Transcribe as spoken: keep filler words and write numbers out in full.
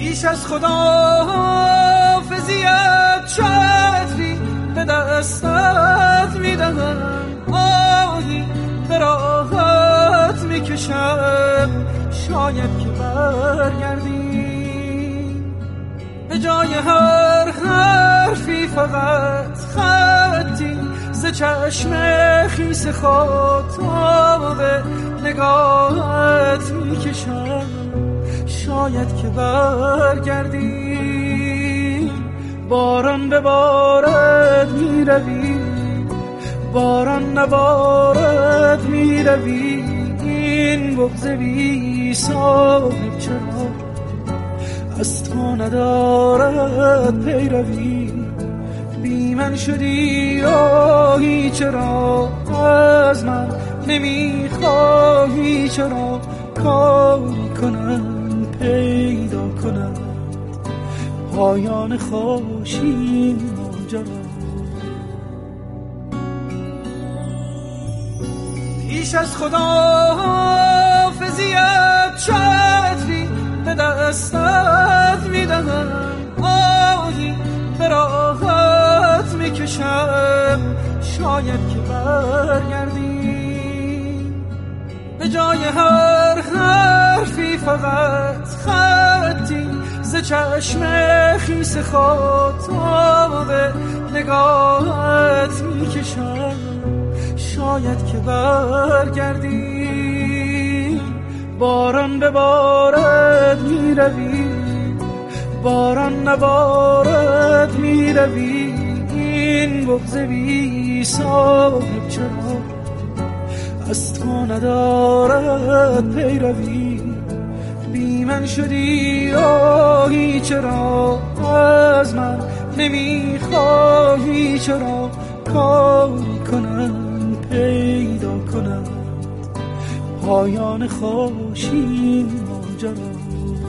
پیش از خداحافظیت چتری به دستت میدهم، آهی به راحت میکشم، شاید که برگردی. به جای هر حرفی فقط خطی ز چشم خیس خاطاب نگاهت میکشم، شاید که برگردی. باران ببارد میروی، باران نبارد میروی، این بغض بی صاحب چرا از تو ندارد پیروی. بی من شدی راهی چرا از من نمیخواهی، چرا کاری کنم پیدا کنم پایان خوشین ماجرا. پیش از خداحافظیت چتری به دستت میدهم، آهی به راحت میکشم، شاید که برگردی. به جای هر حرفی فقط خطی ز چشم خیس خاطاب نگاهت میکشم، شاید که برگردی. باران ببارد میروی، باران نبارد میروی، این بغض بی صاحب چرا از تو ندارد پیروی. بی من شدی راهی چرا از من نمیخواهی، چرا کاری کنم پیدا کنم پایان خوشین ماجرا.